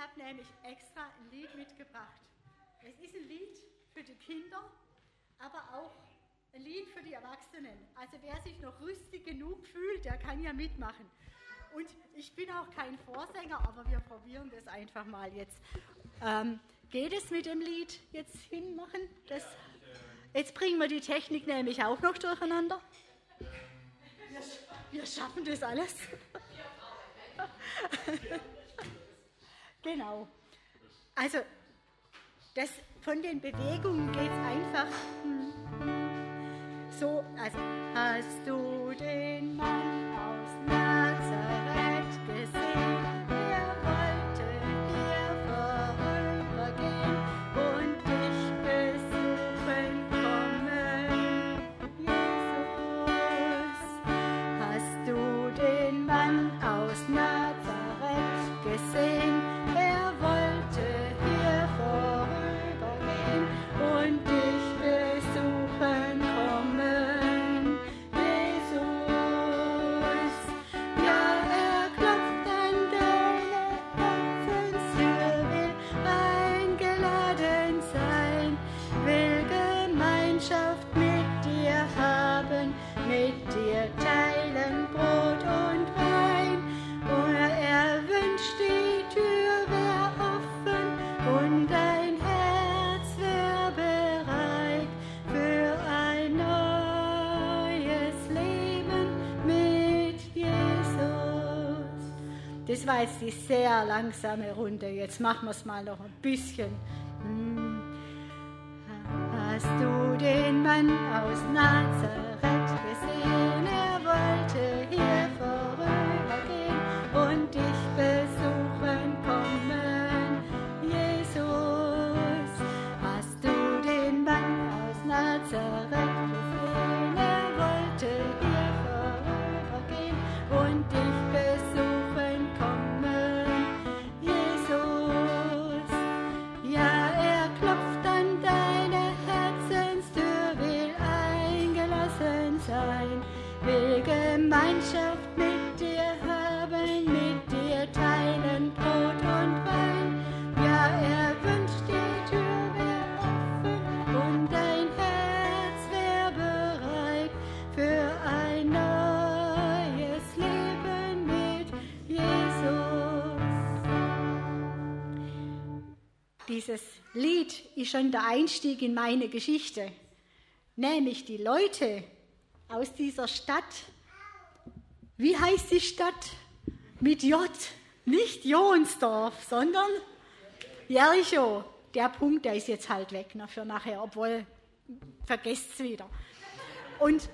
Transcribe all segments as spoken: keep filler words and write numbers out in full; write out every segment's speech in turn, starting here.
habe nämlich extra ein Lied mitgebracht. Es ist ein Lied für die Kinder, aber auch ein Lied für die Erwachsenen. Also wer sich noch rüstig genug fühlt, der kann ja mitmachen. Und ich bin auch kein Vorsänger, aber wir probieren das einfach mal jetzt. Ähm, geht es mit dem Lied jetzt hinmachen? Das, jetzt bringen wir die Technik nämlich auch noch durcheinander. Wir, wir schaffen das alles. Genau. Also das, von den Bewegungen geht es einfach hm, so. Also hast du den Mann aus Nazareth gesehen? Er wollte hier vorübergehen und dich besuchen kommen. Jesus, hast du den Mann aus Nazareth gesehen? Er wollte hier vorübergehen und dich besuchen kommen. Jesus, ja, er klopft an deine Herzenstür, will eingeladen sein, will Gemeinschaft mit dir haben, mit dir teilen Brot und Wein. Oder er wünscht, die Tür wär offen und dein Herz wär bereit für ein neues Leben mit Jesus. Das war jetzt die sehr langsame Runde. Jetzt machen wir es mal noch ein bisschen. Hm. Hast du den Mann aus Nazareth gesehen? Er wollte hier vorübergehen und dich besuchen kommen. Jesus, hast du den Mann aus Nazareth gesehen? Er wollte hier vorübergehen und dich besuchen kommen. Jesus, ja, er klopft an deine Herzenstür, will eingelassen sein, will Gemeinschaft mit dir haben, mit dir teilen Brot und Wein. Ja, er wünscht, die Tür wär offen und dein Herz wär bereit für ein neues Leben mit Jesus. Dieses Lied ist schon der Einstieg in meine Geschichte, nämlich die Leute aus dieser Stadt. Wie heißt die Stadt? Mit J, nicht Johnsdorf, sondern Jericho. Der Punkt, der ist jetzt halt weg ne, für nachher, obwohl, vergesst es wieder. Und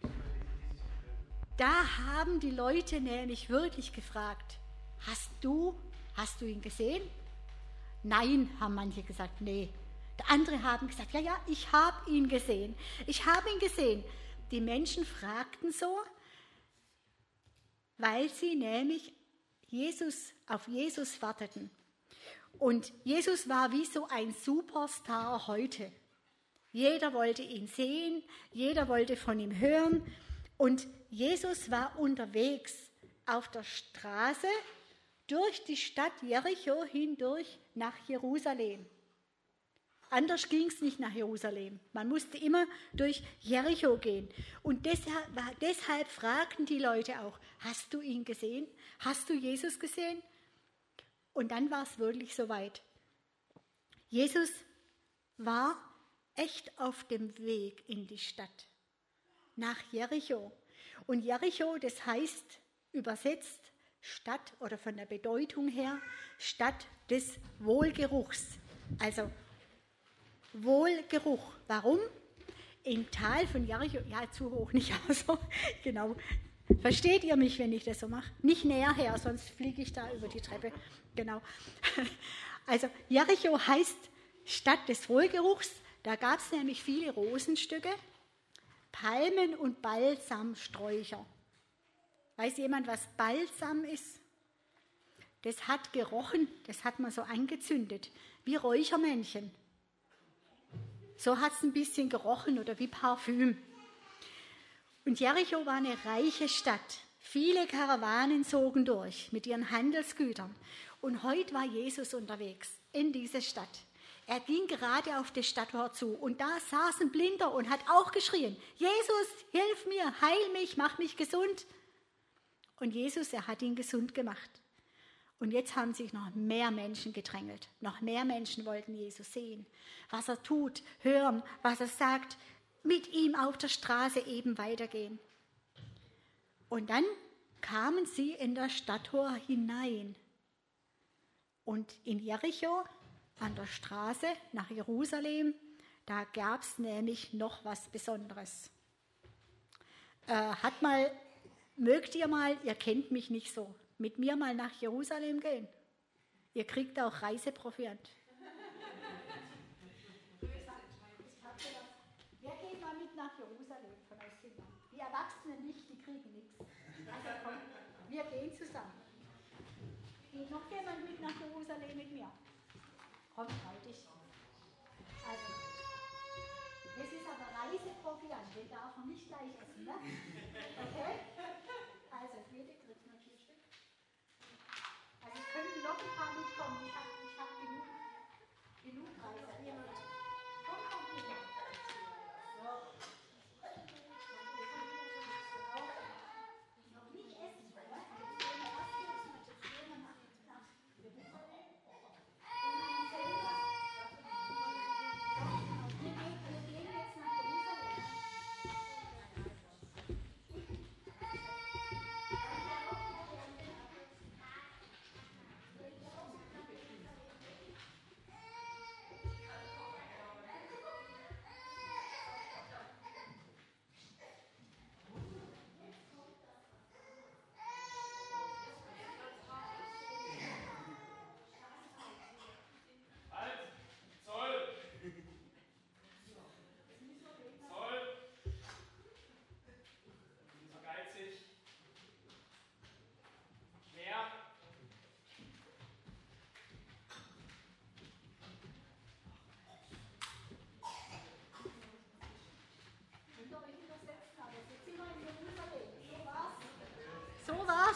da haben die Leute nämlich wirklich gefragt, hast du, hast du ihn gesehen? Nein, haben manche gesagt, nee. Andere haben gesagt, ja, ja, ich habe ihn gesehen. Ich habe ihn gesehen. Die Menschen fragten so, weil sie nämlich Jesus, auf Jesus warteten. Und Jesus war wie so ein Superstar heute. Jeder wollte ihn sehen, jeder wollte von ihm hören. Und Jesus war unterwegs auf der Straße durch die Stadt Jericho hindurch nach Jerusalem. Anders ging es nicht nach Jerusalem. Man musste immer durch Jericho gehen. Und deshalb, deshalb fragten die Leute auch, hast du ihn gesehen? Hast du Jesus gesehen? Und dann war es wirklich soweit. Jesus war echt auf dem Weg in die Stadt, nach Jericho. Und Jericho, das heißt übersetzt Stadt oder von der Bedeutung her Stadt des Wohlgeruchs. Also Wohlgeruch. Warum? Im Tal von Jericho, ja, zu hoch, nicht also, genau. Versteht ihr mich, wenn ich das so mache? Nicht näher her, sonst fliege ich da über die Treppe. Genau. Also Jericho heißt Stadt des Wohlgeruchs. Da gab es nämlich viele Rosenstücke, Palmen und Balsamsträucher. Weiß jemand, was Balsam ist? Das hat gerochen, das hat man so angezündet, wie Räuchermännchen. So hat es ein bisschen gerochen oder wie Parfüm. Und Jericho war eine reiche Stadt. Viele Karawanen zogen durch mit ihren Handelsgütern. Und heute war Jesus unterwegs in diese Stadt. Er ging gerade auf das Stadttor zu und da saß ein Blinder und hat auch geschrien, Jesus, hilf mir, heil mich, mach mich gesund. Und Jesus, er hat ihn gesund gemacht. Und jetzt haben sich noch mehr Menschen gedrängelt. Noch mehr Menschen wollten Jesus sehen, was er tut, hören, was er sagt, mit ihm auf der Straße eben weitergehen. Und dann kamen sie in das Stadttor hinein. Und in Jericho, an der Straße nach Jerusalem, da gab es nämlich noch was Besonderes. Äh, hat mal, mögt ihr mal, ihr kennt mich nicht so, mit mir mal nach Jerusalem gehen? Ihr kriegt auch Reiseproviant. Wer geht mal mit nach Jerusalem von euch Kindern? Die Erwachsenen nicht, die kriegen nichts. Also komm, wir gehen zusammen. Geht noch jemand mit nach Jerusalem mit mir? Kommt, halt dich. Also, das ist aber Reiseproviant, den darf man nicht gleich essen, ne? Okay? Also, jede kriegt noch vier Stück. Also, es könnten noch ein paar mitkommen. Ich habe ich hab genug, genug Reise. Komm, komm, hier. So. Noch nicht essen, ne? So war's.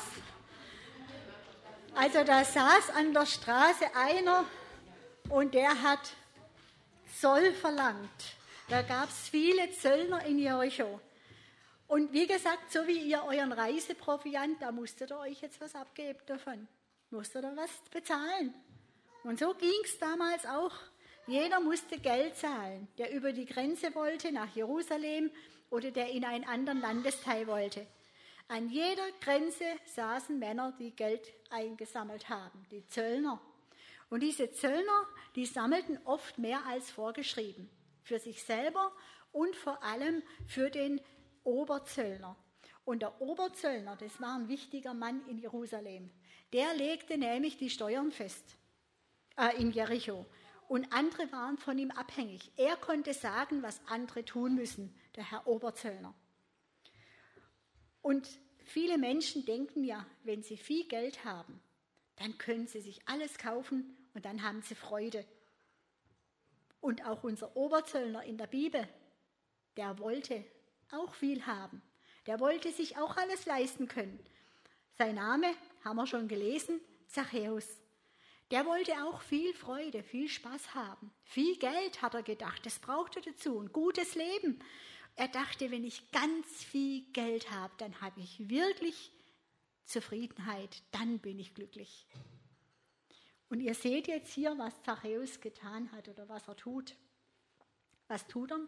Also da saß an der Straße einer und der hat Zoll verlangt. Da gab es viele Zöllner in Jericho. Und wie gesagt, so wie ihr euren Reiseproviant, da musstet ihr euch jetzt was abgeben davon. Musstet ihr was bezahlen. Und so ging es damals auch. Jeder musste Geld zahlen, der über die Grenze wollte nach Jerusalem oder der in einen anderen Landesteil wollte. An jeder Grenze saßen Männer, die Geld eingesammelt haben, die Zöllner. Und diese Zöllner, die sammelten oft mehr als vorgeschrieben, für sich selber und vor allem für den Oberzöllner. Und der Oberzöllner, das war ein wichtiger Mann in Jerusalem, der legte nämlich die Steuern fest äh, in Jericho. Und andere waren von ihm abhängig. Er konnte sagen, was andere tun müssen, der Herr Oberzöllner. Und viele Menschen denken ja, wenn sie viel Geld haben, dann können sie sich alles kaufen und dann haben sie Freude. Und auch unser Oberzöllner in der Bibel, der wollte auch viel haben. Der wollte sich auch alles leisten können. Sein Name haben wir schon gelesen, Zachäus. Der wollte auch viel Freude, viel Spaß haben. Viel Geld hat er gedacht, das braucht er dazu, ein gutes Leben. Er dachte, wenn ich ganz viel Geld habe, dann habe ich wirklich Zufriedenheit, dann bin ich glücklich. Und ihr seht jetzt hier, was Zachäus getan hat oder was er tut. Was tut er?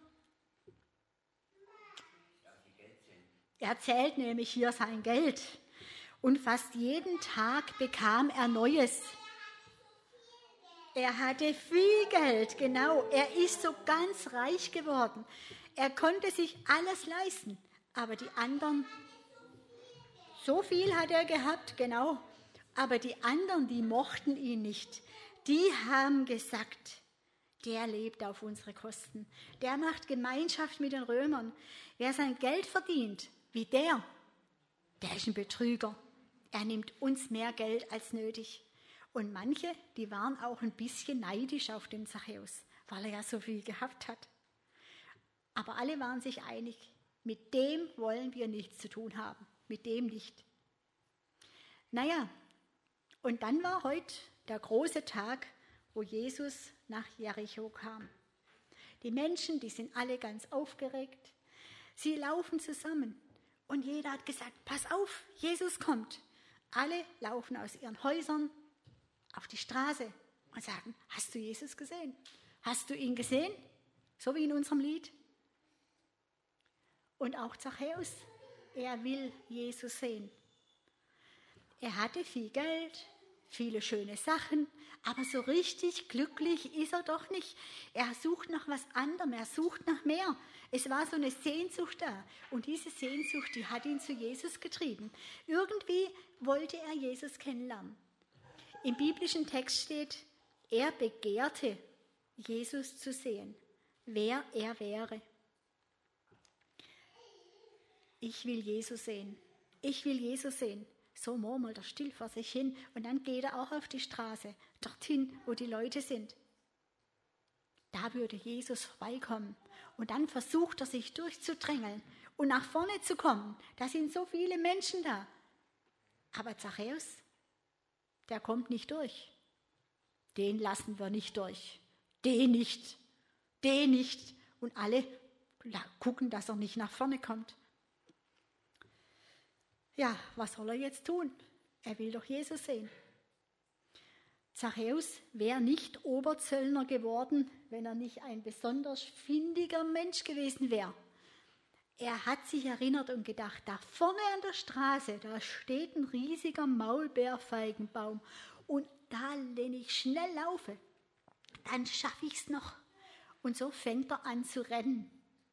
Er zählt nämlich hier sein Geld. Und fast jeden Tag bekam er Neues. Er hatte viel Geld, genau. Er ist so ganz reich geworden. Er konnte sich alles leisten, aber die anderen, so viel hat er gehabt, genau, aber die anderen, die mochten ihn nicht. Die haben gesagt, der lebt auf unsere Kosten, der macht Gemeinschaft mit den Römern. Wer sein Geld verdient, wie der, der ist ein Betrüger. Er nimmt uns mehr Geld als nötig. Und manche, die waren auch ein bisschen neidisch auf den Zachäus, weil er ja so viel gehabt hat. Aber alle waren sich einig, mit dem wollen wir nichts zu tun haben, mit dem nicht. Naja, und dann war heute der große Tag, wo Jesus nach Jericho kam. Die Menschen, die sind alle ganz aufgeregt. Sie laufen zusammen und jeder hat gesagt, pass auf, Jesus kommt. Alle laufen aus ihren Häusern auf die Straße und sagen, hast du Jesus gesehen? Hast du ihn gesehen? So wie in unserem Lied. Und auch Zachäus, er will Jesus sehen. Er hatte viel Geld, viele schöne Sachen, aber so richtig glücklich ist er doch nicht. Er sucht nach was anderem, er sucht nach mehr. Es war so eine Sehnsucht da und diese Sehnsucht, die hat ihn zu Jesus getrieben. Irgendwie wollte er Jesus kennenlernen. Im biblischen Text steht, er begehrte, Jesus zu sehen, wer er wäre. Ich will Jesus sehen, ich will Jesus sehen. So murmelt er still vor sich hin und dann geht er auch auf die Straße, dorthin, wo die Leute sind. Da würde Jesus vorbeikommen und dann versucht er sich durchzudrängeln und nach vorne zu kommen. Da sind so viele Menschen da. Aber Zachäus, der kommt nicht durch. Den lassen wir nicht durch. Den nicht, den nicht. Und alle gucken, dass er nicht nach vorne kommt. Ja, was soll er jetzt tun? Er will doch Jesus sehen. Zachäus wäre nicht Oberzöllner geworden, wenn er nicht ein besonders findiger Mensch gewesen wäre. Er hat sich erinnert und gedacht, da vorne an der Straße, da steht ein riesiger Maulbeerfeigenbaum und da, wenn ich schnell laufe, dann schaffe ich es noch. Und so fängt er an zu rennen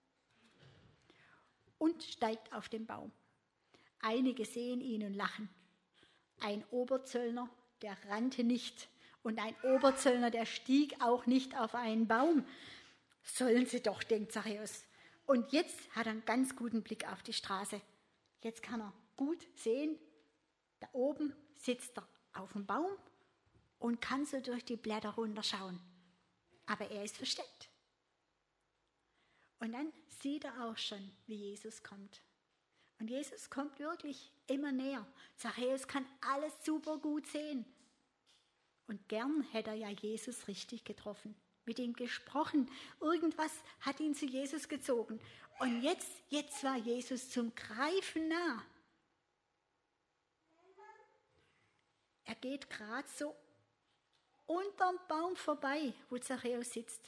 und steigt auf den Baum. Einige sehen ihn und lachen. Ein Oberzöllner, der rannte nicht. Und ein Oberzöllner, der stieg auch nicht auf einen Baum. Sollen sie doch, denkt Zachäus. Und jetzt hat er einen ganz guten Blick auf die Straße. Jetzt kann er gut sehen, da oben sitzt er auf dem Baum und kann so durch die Blätter runterschauen. Aber er ist versteckt. Und dann sieht er auch schon, wie Jesus kommt. Und Jesus kommt wirklich immer näher. Zachäus kann alles super gut sehen. Und gern hätte er ja Jesus richtig getroffen, mit ihm gesprochen. Irgendwas hat ihn zu Jesus gezogen. Und jetzt, jetzt war Jesus zum Greifen nah. Er geht gerade so unterm Baum vorbei, wo Zachäus sitzt.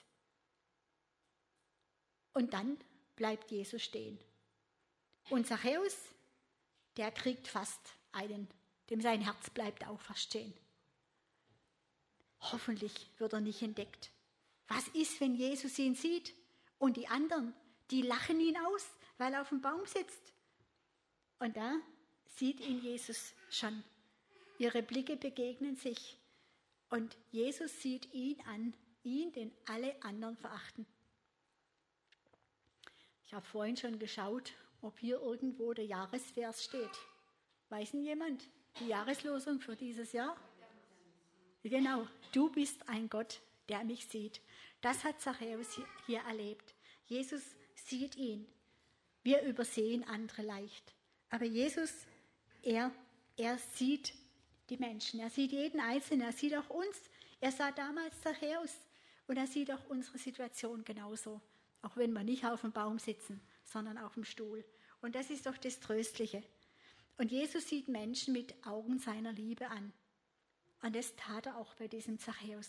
Und dann bleibt Jesus stehen. Und Zachäus, der kriegt fast einen, dem sein Herz bleibt auch fast stehen. Hoffentlich wird er nicht entdeckt. Was ist, wenn Jesus ihn sieht? Und die anderen, die lachen ihn aus, weil er auf dem Baum sitzt. Und da sieht ihn Jesus schon. Ihre Blicke begegnen sich. Und Jesus sieht ihn an, ihn, den alle anderen verachten. Ich habe vorhin schon geschaut, ob hier irgendwo der Jahresvers steht. Weiß denn jemand die Jahreslosung für dieses Jahr? Genau, du bist ein Gott, der mich sieht. Das hat Zachäus hier erlebt. Jesus sieht ihn. Wir übersehen andere leicht. Aber Jesus, er, er sieht die Menschen. Er sieht jeden Einzelnen. Er sieht auch uns. Er sah damals Zachäus. Und er sieht auch unsere Situation genauso. Auch wenn wir nicht auf dem Baum sitzen, sondern auf dem Stuhl. Und das ist doch das Tröstliche. Und Jesus sieht Menschen mit Augen seiner Liebe an. Und das tat er auch bei diesem Zachäus.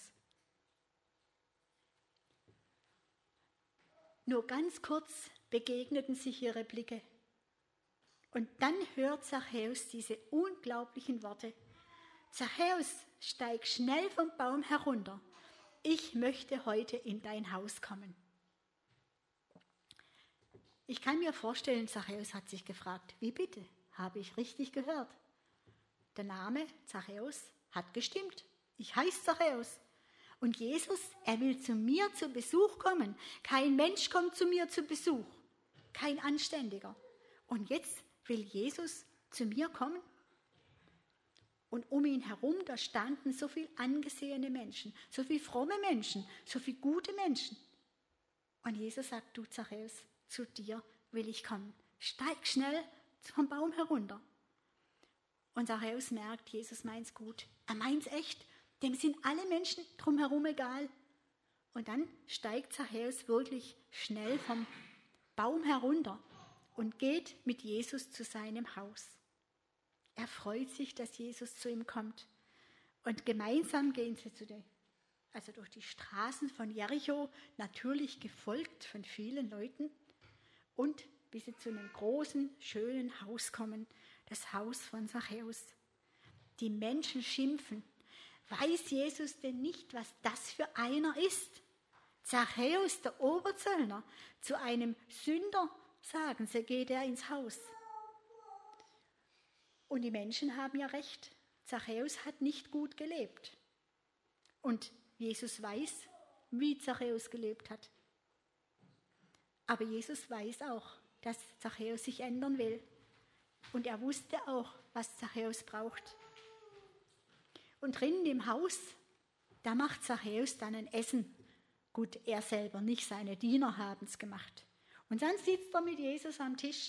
Nur ganz kurz begegneten sich ihre Blicke. Und dann hört Zachäus diese unglaublichen Worte. Zachäus, steig schnell vom Baum herunter. Ich möchte heute in dein Haus kommen. Ich kann mir vorstellen, Zachäus hat sich gefragt, wie bitte, habe ich richtig gehört? Der Name Zachäus hat gestimmt. Ich heiße Zachäus. Und Jesus, er will zu mir zu Besuch kommen. Kein Mensch kommt zu mir zu Besuch. Kein Anständiger. Und jetzt will Jesus zu mir kommen? Und um ihn herum, da standen so viele angesehene Menschen, so viele fromme Menschen, so viele gute Menschen. Und Jesus sagt, du Zachäus, zu dir will ich kommen. Steig schnell vom Baum herunter. Und Zachäus merkt, Jesus meint's gut. Er meint's echt. Dem sind alle Menschen drumherum egal. Und dann steigt Zachäus wirklich schnell vom Baum herunter und geht mit Jesus zu seinem Haus. Er freut sich, dass Jesus zu ihm kommt. Und gemeinsam gehen sie zu der, also durch die Straßen von Jericho, natürlich gefolgt von vielen Leuten, und bis sie zu einem großen, schönen Haus kommen, das Haus von Zachäus. Die Menschen schimpfen. Weiß Jesus denn nicht, was das für einer ist? Zachäus, der Oberzöllner, zu einem Sünder, sagen sie, geht er ins Haus. Und die Menschen haben ja recht. Zachäus hat nicht gut gelebt. Und Jesus weiß, wie Zachäus gelebt hat. Aber Jesus weiß auch, dass Zachäus sich ändern will. Und er wusste auch, was Zachäus braucht. Und drinnen im Haus, da macht Zachäus dann ein Essen. Gut, er selber nicht, seine Diener haben es gemacht. Und dann sitzt er mit Jesus am Tisch.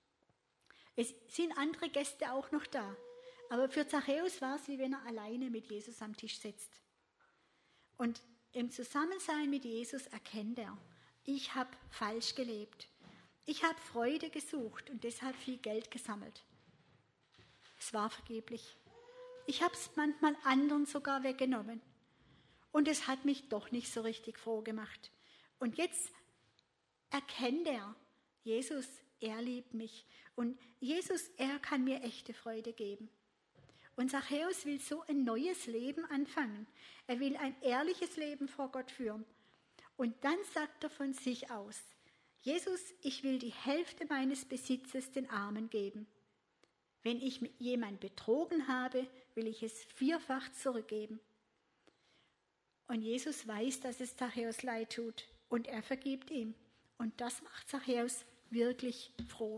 Es sind andere Gäste auch noch da. Aber für Zachäus war es, wie wenn er alleine mit Jesus am Tisch sitzt. Und im Zusammensein mit Jesus erkennt er, ich habe falsch gelebt. Ich habe Freude gesucht und deshalb viel Geld gesammelt. Es war vergeblich. Ich habe es manchmal anderen sogar weggenommen. Und es hat mich doch nicht so richtig froh gemacht. Und jetzt erkennt er, Jesus, er liebt mich. Und Jesus, er kann mir echte Freude geben. Und Zachäus will so ein neues Leben anfangen. Er will ein ehrliches Leben vor Gott führen. Und dann sagt er von sich aus, Jesus, ich will die Hälfte meines Besitzes den Armen geben. Wenn ich jemanden betrogen habe, will ich es vierfach zurückgeben. Und Jesus weiß, dass es Zachäus leid tut und er vergibt ihm. Und das macht Zachäus wirklich froh.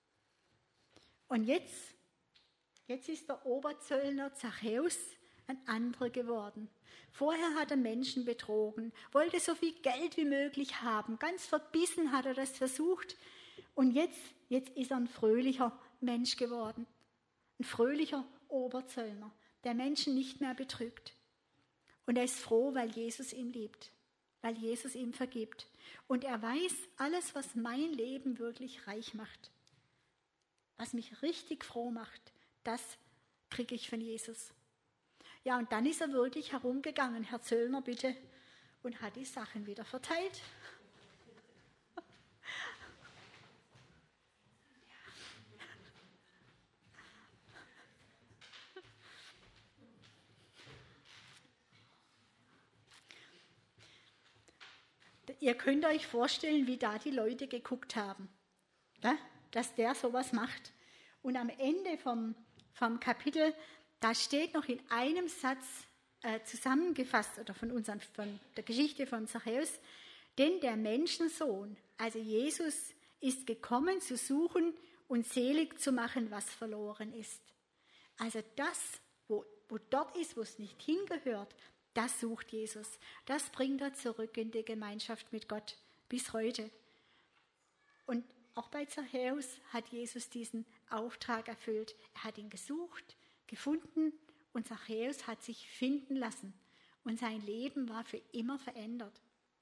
Und jetzt, jetzt ist der Oberzöllner Zachäus ein anderer geworden. Vorher hat er Menschen betrogen, wollte so viel Geld wie möglich haben. Ganz verbissen hat er das versucht. Und jetzt, jetzt ist er ein fröhlicher Mensch geworden. Ein fröhlicher Oberzöllner, der Menschen nicht mehr betrügt. Und er ist froh, weil Jesus ihn liebt, weil Jesus ihm vergibt. Und er weiß, alles, was mein Leben wirklich reich macht, was mich richtig froh macht, das kriege ich von Jesus. Ja, und dann ist er wirklich herumgegangen, Herr Zöllner, bitte, und hat die Sachen wieder verteilt. Ihr könnt euch vorstellen, wie da die Leute geguckt haben, ja, dass der sowas macht. Und am Ende vom, vom Kapitel, da steht noch in einem Satz äh, zusammengefasst, oder von, unseren, von der Geschichte von Zachäus, denn der Menschensohn, also Jesus, ist gekommen zu suchen und selig zu machen, was verloren ist. Also das, wo, wo dort ist, wo es nicht hingehört, das sucht Jesus. Das bringt er zurück in die Gemeinschaft mit Gott bis heute. Und auch bei Zachäus hat Jesus diesen Auftrag erfüllt. Er hat ihn gesucht, gefunden und Zachäus hat sich finden lassen. Und sein Leben war für immer verändert.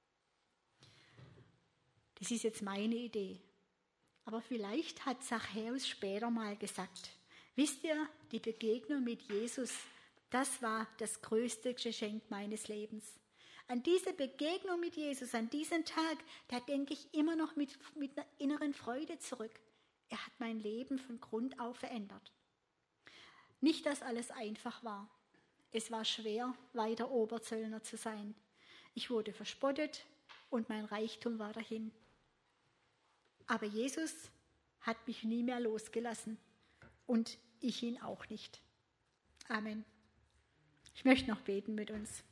Das ist jetzt meine Idee. Aber vielleicht hat Zachäus später mal gesagt, wisst ihr, die Begegnung mit Jesus, das war das größte Geschenk meines Lebens. An diese Begegnung mit Jesus, an diesen Tag, da denke ich immer noch mit, mit einer inneren Freude zurück. Er hat mein Leben von Grund auf verändert. Nicht, dass alles einfach war. Es war schwer, weiter Oberzöllner zu sein. Ich wurde verspottet und mein Reichtum war dahin. Aber Jesus hat mich nie mehr losgelassen und ich ihn auch nicht. Amen. Ich möchte noch beten mit uns.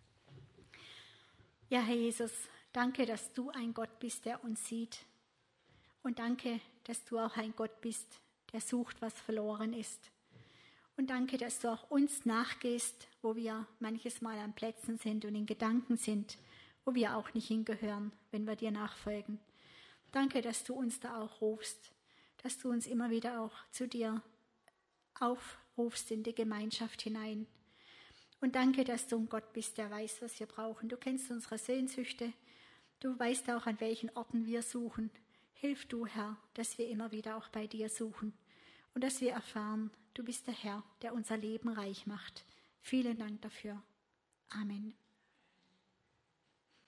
Ja, Herr Jesus, danke, dass du ein Gott bist, der uns sieht. Und danke, dass du auch ein Gott bist, der sucht, was verloren ist. Und danke, dass du auch uns nachgehst, wo wir manches Mal an Plätzen sind und in Gedanken sind, wo wir auch nicht hingehören, wenn wir dir nachfolgen. Danke, dass du uns da auch rufst, dass du uns immer wieder auch zu dir auf, rufst in die Gemeinschaft hinein. Und danke, dass du ein Gott bist, der weiß, was wir brauchen. Du kennst unsere Sehnsüchte. Du weißt auch, an welchen Orten wir suchen. Hilf du, Herr, dass wir immer wieder auch bei dir suchen und dass wir erfahren, du bist der Herr, der unser Leben reich macht. Vielen Dank dafür. Amen.